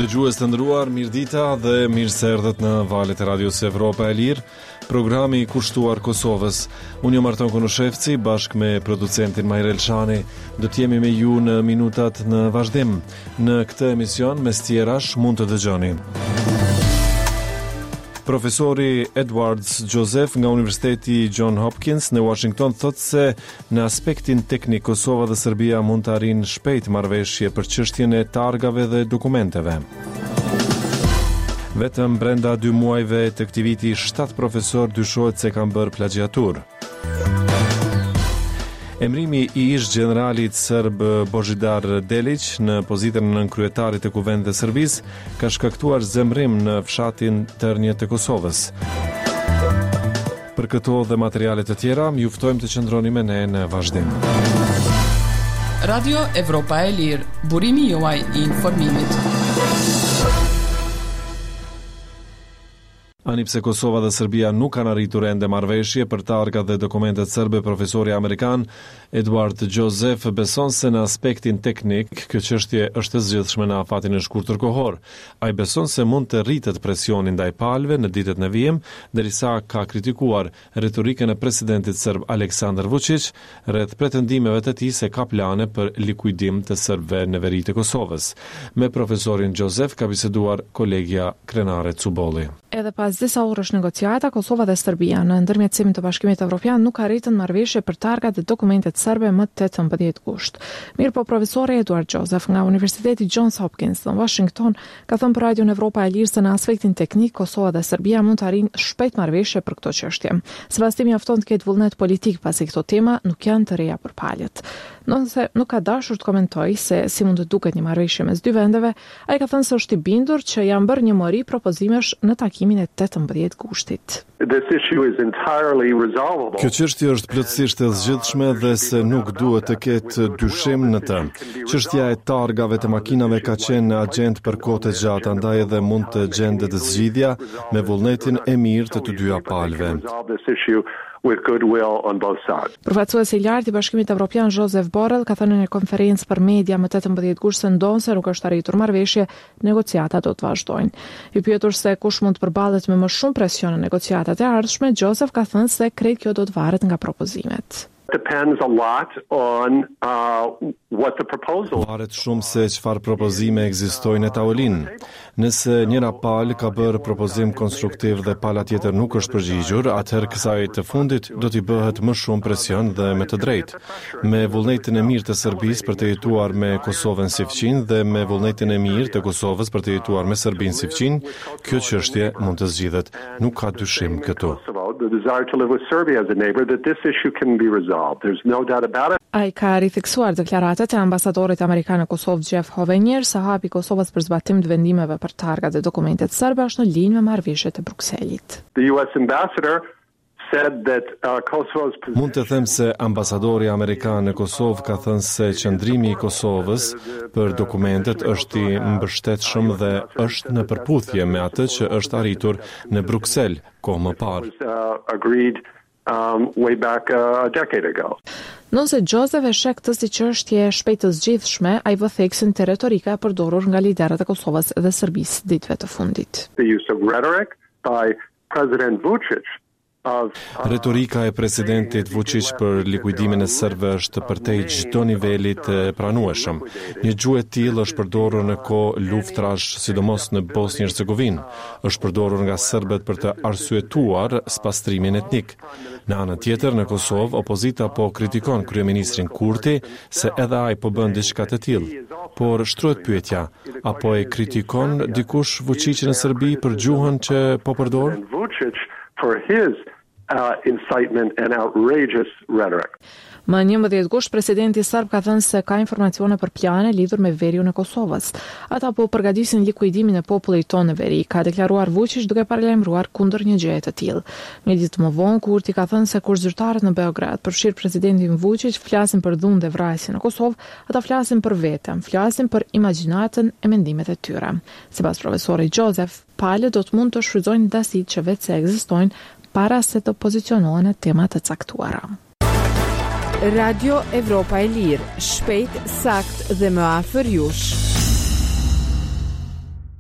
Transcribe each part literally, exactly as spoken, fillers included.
Dëgjues të nderuar, mirëdita dhe mirë se erdhët në valët e Radios Evropa e Lirë, programi i kushtuar Kosovës. Unë jam Arton Konushevci, bashkë me producentin Majrel Shani, do të jemi me ju në minutat në vazhdim. Në këtë emision, mes tjerash, mund të dëgjoni. Profesori Edwards Joseph nga Universiteti John Hopkins në Washington thotë se në aspektin teknik Kosova dhe Serbia mund të arrijnë shpejt marrëveshje për çështjen e targave dhe dokumenteve. Vetëm brenda dy muajve të këtij viti, shtatë profesor dyshohet se kanë bërë plagjiatur. Emrimi i ish generalit serb Božidar Delić në pozitën e nënkryetarit të Kuvendit të Serbisë ka shkaktuar zemrim në fshatin Tërnje të Kosovës. Për këto dhe materiale të tjera, ju ftojmë të qëndroni me ne në vazhdim. Radio Evropa e Lirë, burimi juaj i informimit. Ani pse Kosova dhe Serbia nuk kanë arritur ende marrëveshje për targat dhe dokumentet serbe, profesori amerikan Edward Joseph beson se në aspektin teknik kjo çështje është e zgjidhshme në afatin e shkurtër kohor. Ai beson se mund të rritet presioni ndaj palëve në ditët në vijim, derisa ka kritikuar retorikën e presidentit serb Aleksandar Vučić rreth pretendimeve të tij se ka plane për likuidim të serbëve në veri të Kosovës. Me profesorin Joseph ka biseduar kolegja Krenare Cubolli. Edhe pas disa orësh negociata, Kosova dhe Serbia në ndërmjetësimin të Bashkimit Evropian nuk arritën marrëveshje për targat dhe dokumentet serbe më tetëmbëdhjetë gusht. Mirë po, profesori Edward Joseph nga Universiteti Johns Hopkins në Washington ka thënë për Radion Evropa e Lirë se në aspektin teknik Kosova dhe Serbia mund të arrijnë shpejt marrëveshje për këto çështje. Sipas tij mjafton të ketë vullnet politik pasi këto tema nuk janë të reja për palët. Nëse nuk ka dashur të komentojë se si mund të duket një marrëveshje mes dy vendeve, ai ka thënë se është i bindur që janë bërë një mori propozimesh në takimin e tetëmbëdhjetë gushtit. Kjo çështje është plotësisht e zgjidhshme dhe se nuk duhet të ketë dyshim në të. Çështja e targave të makinave ka qenë në agjendë për kohë të gjatë, andaj edhe mund të gjendet zgjidhja me vullnetin e mirë të të dyja palëve. with goodwill on both sides. Përfaqësuesi i lartë i Bashkimit Evropian Joseph Borrell ka thënë në konferencë për media më tetëmbëdhjetë gusht se ndonse nuk është arritur marrëveshje, negociatat do të vazhdojnë. I pyetur se kush mund të përballet me më shumë presion në negociatat e ardhshme, Joseph ka thënë se krejt kjo do të varet nga propozimet. Depends a lot on uh, what the proposal. Varet shumë se çfarë propozime ekzistojnë në tavolinë. Nëse njëra palë ka bërë propozim konstruktiv dhe pala tjetër nuk është përgjigjur, atëherë kësaj të fundit do t'i bëhet më shumë presion dhe me të drejtë. Me vullnetin e mirë të Serbisë për të jetuar me Kosovën si fëmijë dhe me vullnetin e mirë të Kosovës për të jetuar me Serbinë si fëmijë, kjo çështje mund të zgjidhet. Nuk ka dyshim këtu. The desire to live with Serbia as a neighbor, that this issue can be resolved. There's no doubt about it. Ai ka ritheksuar deklaratat e ambasadorit amerikan në Kosovë Jeff Hovenier se hapi Kosovës për zbatim të vendimeve për targat dhe dokumentet serbe është në linjë me marrëveshjet e Brukselit. The U S ambassador said that uh, Kosovo's position... Mund të them se ambasadori amerikan në Kosovë ka thënë se qëndrimi i Kosovës për dokumentet është i mbështetshëm dhe është në përputhje me atë që është arritur në Bruksel kohë më parë. Uh, agreed um, way back uh, a decade ago. Nëse Joseph e sheh këtë si çështje shpejt të zgjidhshme, ai vë theksin te retorika e përdorur nga liderët e Kosovës dhe Serbisë ditëve të fundit. The use of rhetoric by President Vučić. Retorika e presidentit Vučić për likuidimin e serbëve është përtej çdo niveli të pranueshëm. Një gjuhë e tillë është përdorur në kohë luftrash, sidomos në Bosnjë Hercegovinë. Është përdorur nga serbët për të arsyetuar spastrimin etnik. Në anën tjetër, në Kosovë, opozita po kritikon kryeministrin Kurti se edhe ai po bën diçka të tillë. Por shtrohet pyetja, apo e kritikon dikush Vučićin në Serbi për gjuhën që po përdor? For his uh, incitement and outrageous rhetoric. Më njëmbëdhjetë gusht, presidenti serb ka thënë se ka informacione për plane lidhur me veriun e Kosovës. Ata po përgatisin likuidimin e popullit tonë në veri, ka deklaruar Vučić duke paralajmëruar kundër një gjëje të tillë. Një ditë më vonë, Kurti ka thënë se kur zyrtarët në Beograd përfshir presidentin Vučić flasin për dhunë dhe vrasje në Kosovë, ata flasin për veten, flasin për imagjinatën e mendimet e tyre. Sipas profesorit Joseph, palët do të mund të shfrytëzojnë dasitë që vetë se ekzistojnë para se të pozicionohen në tema të caktuara. Radio Evropa e Lirë, shpejt, sakt dhe më afër jush.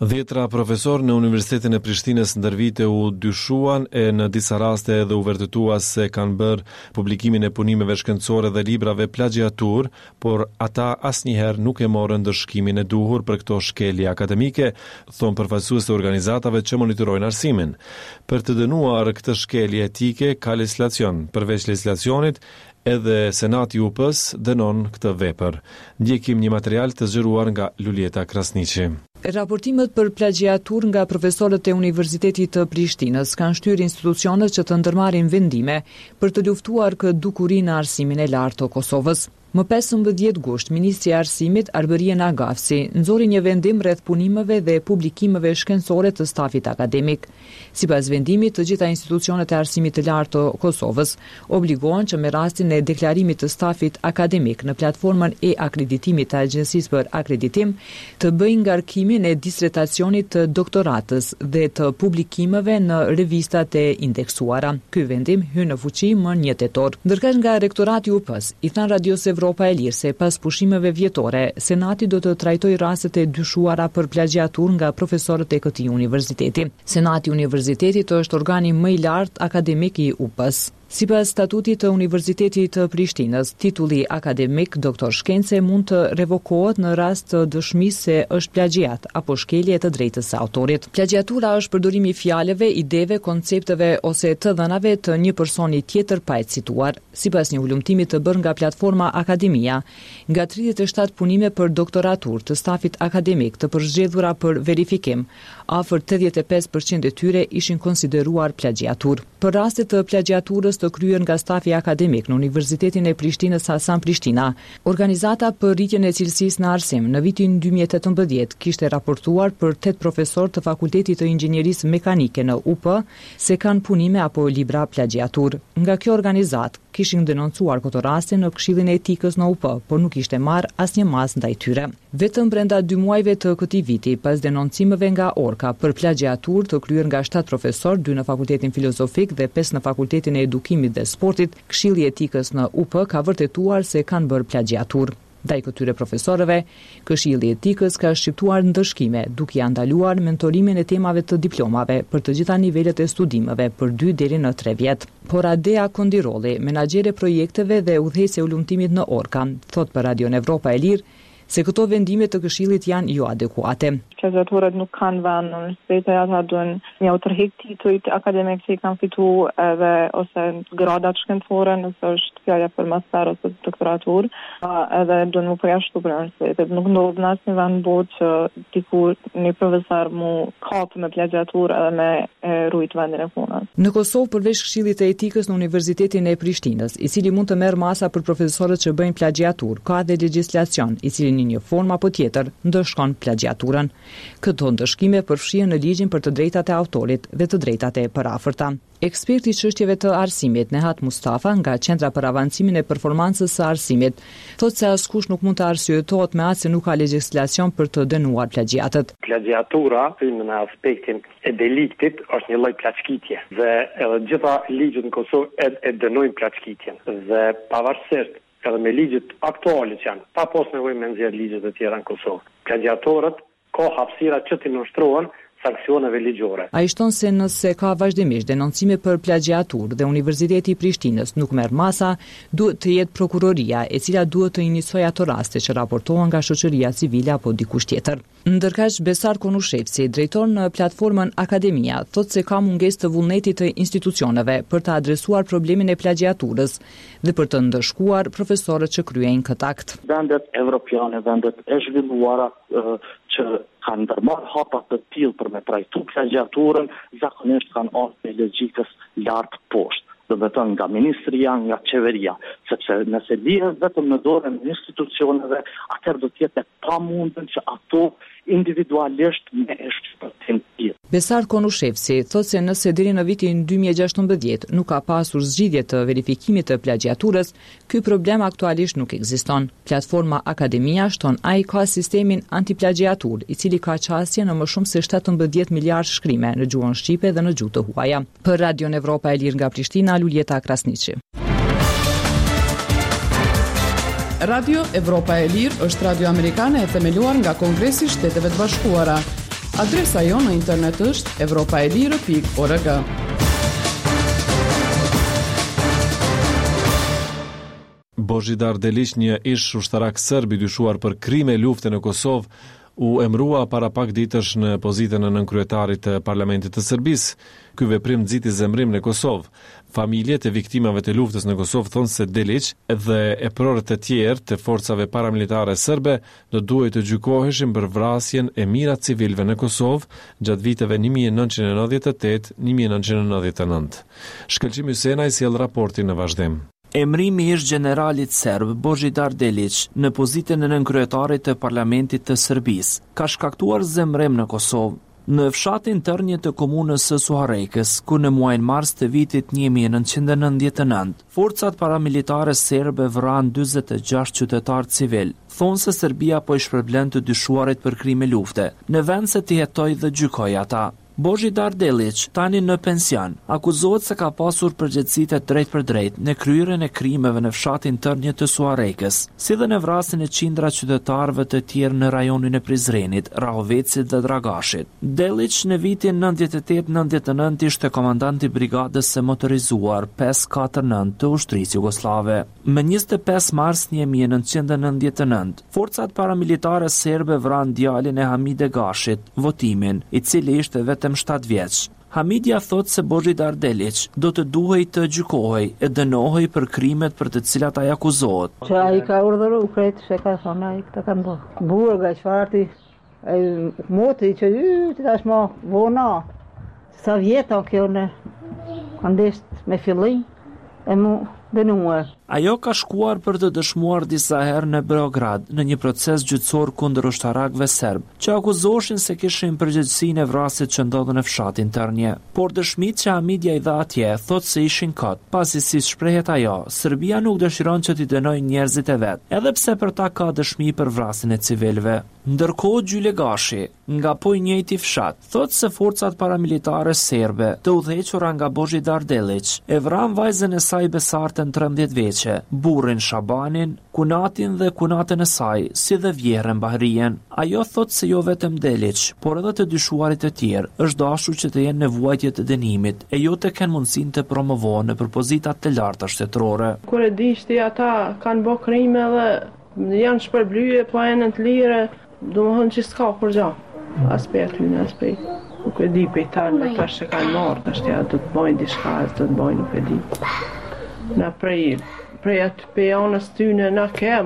Dhjetra profesor në Universitetin e Prishtinës ndër vite u dyshuan e në disa raste edhe u vërtetua se kanë bërë publikimin e punimeve shkencore dhe librave plagiatur, por ata asnjëherë nuk e morën dëshkimin e duhur për këto shkelje akademike, thon përfaqësues të organizatave që monitorojnë arsimin. Për të dënuar këtë shkelje etike ka legislacion. Përveç legislacionit, edhe Senati U P-s dënon këtë vepër. Ndjekim një material të zgjeruar nga Lulieta Krasniqi. Raportimet për plagiatur nga profesorët e Universitetit të Prishtinës kanë shtyrë institucionet që të ndërmarrin vendime për të luftuar këtë dukuri në arsimin e lartë të Kosovës. Më pesëmbëdhjetë gusht, Ministri i Arsimit Arberien Agafsi nxori një vendim rreth punimeve dhe publikimeve shkencore të stafit akademik. Sipas vendimit, të gjitha institucionet e arsimit të lartë të Kosovës obligohen që me rastin e deklarimit të stafit akademik në platformën e akreditimit të Agjencisë për Akreditim të bëjnë ngarkimin e disertacionit të doktoratës dhe të publikimeve në revistat e indeksuara. Ky vendim hyn në fuqi më një tetor. Ndërkësh nga Rektorati U P-s i than Radios Evropa e Lirë se pas pushimeve vjetore, Senati do të trajtojë rastet e dyshuara për plagiatur nga profesorët e këtij universiteti. Senati i Universitetit është organi më i lartë akademik i U P-s. Sipas statutit të Universitetit të Prishtinës, titulli akademik doktor shkence mund të revokohet në rast të dëshmisë se është plagiat apo shkelje të drejtës së autorit. Plagiatura është përdorimi i fjalëve, ideve, koncepteve ose të dhënave të një personi tjetër pa e cituar. Sipas një ulëmtimi të bërë nga platforma Akademia, nga tridhjetë e shtatë punime për doktoratur të stafit akademik të përzgjedhura për verifikim, afër tetëdhjetë e pesë përqind e tyre ishin konsideruar plagiatur. Për rastet të plagiaturës të kryer nga stafi akademik në Universitetin e Prishtinës Hasan Prishtina, Organizata për rritjen e cilësisë në arsim në vitin dy mijë e tetëmbëdhjetë kishte raportuar për tetë profesor të Fakultetit të Inxhinierisë Mekanike në U P se kanë punime apo libra plagiatur. Nga kjo organizatë kishin denoncuar këtë raste në Këshillin e Etikës në U P, por nuk ishte marrë asnjë mas ndaj tyre. Vetëm brenda dy muajve të këtij viti, pas denoncimeve nga Orka për plagiatur të kryer nga shtatë profesor, dy në Fakultetin Filozofik dhe pesë në Fakultetin e Edukimit dhe Sportit, Këshilli i Etikës në U P ka vërtetuar se kanë bërë plagiatur. Ndaj këtyre profesorëve, Këshilli i Etikës ka shqiptuar ndëshkime, duke ia ndaluar mentorimin e temave të diplomave për të gjitha nivelet e studimeve për dy deri në tre vjet. Por Adea Kondirolli, menaxhere projekteve dhe udhëheqëse e ulëmtimit në Orka, thot për Radion Evropa e Lirë se këto vendime të Këshillit janë jo adekuate. Plagiatorët nuk kanë vend në universitete, ata duhen një tërheq titujt akademik që i kanë fituar edhe ose gradat shkencore, nëse është fjala për master ose doktoratur, edhe duhen më përjashtu për universitetet. Nuk ndodh në asnjë vend botë që dikur një profesor mu kapë me plagiatur edhe me rujt vendin e punës. Në Kosovë, përveç Këshillit të Etikës në Universitetin e Prishtinës, i cili mund të merr masa për profesorët që bëjnë plagiatur, ka dhe legjislacion i cili në një formë apo tjetër ndëshkon plagiaturën. Këto ndëshkime përfshihen në ligjin për të drejtat e autorit dhe të drejtat e përafërta. Eksperti i çështjeve të arsimit Nehat Mustafa nga Qendra për Avancimin e Performancës së Arsimit thotë se askush nuk mund të arsyetohet me atë se nuk ka legjislacion për të dënuar plagiatët. Plagiatura në aspektin e deliktit është një lloj plaçkitje dhe edhe gjitha ligjet në Kosovë e, e dënojnë plaçkitjen dhe pavarësisht edhe me ligjet aktuale që janë, pa pas nevojë me nxjerr ligjet e tjera në Kosovë. Plagiatorët ka hapësira që të nënshtrohen sanksioneve ligjore. Ai shton se nëse ka vazhdimisht denoncime për plagiatur dhe Universiteti i Prishtinës nuk merr masa, duhet të jetë prokuroria e cila duhet të iniciojë ato raste që raportohen nga shoqëria civile apo dikush tjetër. Ndërkaq Besar Konushevci, drejtor në platformën Akademia, thotë se ka mungesë të vullnetit të institucioneve për të adresuar problemin e plagiaturës dhe për të ndëshkuar profesorët që kryejnë këtë akt. Vendet evropiane, vendet e zhvilluara që kanë ndërmarrë hapa të tillë për me trajtu plagiaturën, zakonisht kanë ardhur me logjikës lart poshtë. Do të thonë nga ministria, nga qeveria, sepse nëse lihet vetëm në dorën e institucioneve, atëherë do të jetë pamundën që ato individualisht me e shpërtim tjetër. Besar Konushevci thotë se nëse deri në vitin dy mijë e gjashtëmbëdhjetë nuk ka pasur zgjidhje të verifikimit të plagiaturës, ky problem aktualisht nuk ekziston. Platforma Akademia shton ai ka sistemin antiplagiatur, i cili ka qasje në më shumë se shtatëmbëdhjetë miliard shkrime në gjuhën shqipe dhe në gjuhë të huaja. Për Radion Evropa e Lirë nga Prishtina, Lulieta Krasniqi. Radio Evropa e Lirë është radio amerikane e themeluar nga Kongresi i Shteteve të Bashkuara. Adresa jonë në internet është evropaelire pikë org. Božidar Delić, një ish ushtarak serb i dyshuar për krime lufte në Kosovë, u emrua para pak ditësh në pozitën e nënkryetarit të Parlamentit të Serbisë. Ky veprim nxiti zemrim në Kosovë. Familjet e viktimave të luftës në Kosovë thonë se Delić dhe eprorët e tjerë të forcave paramilitare serbe do duhet të gjykoheshin për vrasjen e mijëra civilëve në Kosovë gjatë viteve një mijë e nëntëqind e nëntëdhjetë e tetë - një mijë e nëntëqind e nëntëdhjetë e nëntë. Shkëlqim Hysenaj sjell raportin në vazhdim. Emrimi ish generalit serb Božidar Delić në pozitën e nënkryetarit të Parlamentit të Serbisë ka shkaktuar zemrim në Kosovë. Në fshatin tërnje të komunës së Suharekës, ku në muajin mars të vitit një mijë e nëntëqind e nëntëdhjetë e nëntë, forcat paramilitare serbe vranë dyzet e gjashtë qytetarë civil. Thonë se Serbia po i shpërblen të dyshuarit për krime lufte, në vend se të jetoj dhe gjykoj ata. Božidar Delić, tani në pension, akuzohet se ka pasur përgjegjësitë drejt për drejt në kryerjen e krimeve në fshatin tërnje të Suharekës, si dhe në vrasjen e qindra qytetarëve të tjerë në rajonin e Prizrenit, Rahovecit dhe Dragashit. Delić në vitin nëntëdhjetë e tetë nëntëdhjetë e nëntë ishte komandant i brigadës së motorizuar pesë katër nëntë të ushtrisë jugoslave. Më njëzet e pesë mars një mijë e nëntëqind e nëntëdhjetë e nëntë, forcat paramilitare serbe vranë djalin e Hamide Gashit, Votimin, i cili ishte vetëm shtatë vjeç. Hamidja thot se Božidar Delić do të duhej të gjykohej e dënohej për krimet për të cilat ai akuzohet. Që ai ka urdhëruar krejt se ka thonë ai këtë ka bërë. Burga çfarti ai moti që y tash më vona. Sa vjeta kjo në kandest me fillim e mu dënuar. Ajo ka shkuar për të dëshmuar disa herë në Beograd në një proces gjyqësor kundër ushtarakëve serb, që akuzoheshin se kishin përgjegjësinë e vrasjes që ndodhen në fshatin tërnje. Por dëshmitë që Hamidja i dha atje thotë se ishin kot, pasi si shprehet ajo, Serbia nuk dëshiron që t'i dënojë njerëzit e vet, edhe pse për ta ka dëshmi për vrasjen e civilëve. Ndërkohë Gjyle Gashi, nga po i njëjti fshat, thotë se forcat paramilitare serbe, të udhëhequra nga Božidar Delić, e vran vajzën e saj besartën trembëdhjetë vjeçe, burrin Shabanin, kunatin dhe kunatën e saj, si dhe vjerën Bahrien. Ajo thot se jo vetëm Delić, por edhe të dyshuarit e tjerë, është dashur që të jenë në vuajtje të dënimit, e jo të kenë mundësinë të promovohen në pozitat të larta shtetërore. Kur e dishti ata kanë bë krime dhe janë shpërblyje, po janë të lire, domethënë që s'ka kur gjë. As pe aty, as pe. Nuk e di pe tanë, tash se kanë marrë, tash ja do të bëjnë diçka, do të bëjnë, nuk e di. Na prej prej atë pe anës tyne na kem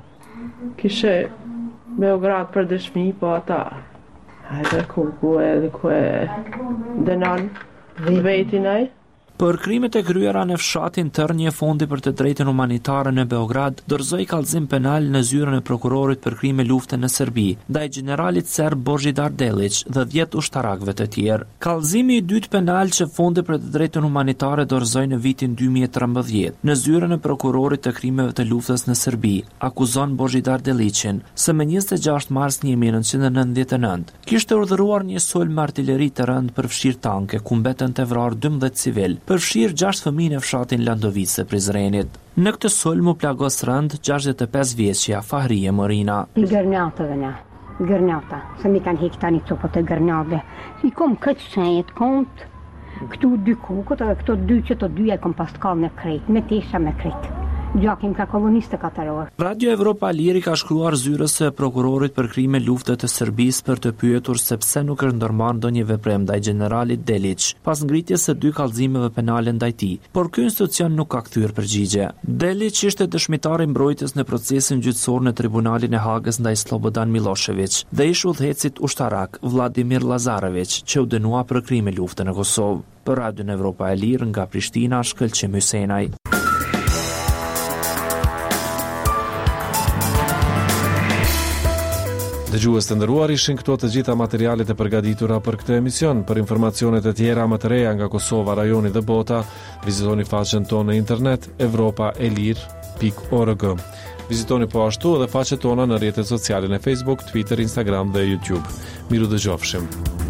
kishe Beograd për dëshmi, po ata hajde ku ku e ku e dënon vetin ai. Për krimet e kryera në fshatin tërnje, Fondi për të drejtën humanitare në Beograd dorëzoi kallëzim penal në zyrën e prokurorit për krime lufte në Serbi, ndaj generalit serb Božidar Delić dhe dhjetë ushtarakëve të tjerë. Kallëzimi i dytë penal që Fondi për të drejtën humanitare dorëzoi në vitin dy mijë e trembëdhjetë në zyrën e prokurorit të krimeve të luftës në Serbi, akuzon Božidar Delićin se më njëzet e gjashtë mars një mijë e nëntëqind e nëntëdhjetë e nëntë kishte urdhëruar një sulm me artilleri të rënd për fshir tanke ku mbeten të vrarë dymbëdhjetë civil, përfshirë gjashtë fëmijë në fshatin Landovic të Prizrenit. Në këtë sulm u plagos rënd gjashtëdhjetë e pesë vjeçja Fahrie Morina. Gërnjatëve ne, gërnjata, se mi kanë hek tani copët e gërnjave. I kom këtë shenjët kont, këtu dy kokët, këto dy që të dyja kom pas kallë në krejt, me tesha me krejt. Gjakim ka koloniste katëror. Radio Evropa Liri ka shkruar zyrës së prokurorit për krime lufte të Serbisë për të pyetur se pse nuk është ndërmarrë ndonjë veprim ndaj generalit Delić pas ngritjes së dy kallëzimeve penale ndaj tij, por ky institucion nuk ka kthyer përgjigje. Delić ishte dëshmitar i mbrojtjes në procesin gjyqësor në tribunalin e Hagës ndaj Slobodan Milošević dhe ish udhëhecit ushtarak Vladimir Lazarević, që u dënua për krime lufte në Kosovë. Për Radio Evropa e Lirë nga Prishtina, Shkëlqim Hysenaj. Dëgjues të nderuar, ishin këto të gjitha materialet e përgatitura për këtë emision. Për informacionet e tjera më të reja nga Kosova, rajoni dhe bota, vizitoni faqen tonë në internet evropaelir pikë org. Vizitoni po ashtu edhe faqet tona në rrjetet sociale në Facebook, Twitter, Instagram dhe YouTube. Miru dëgjofshim.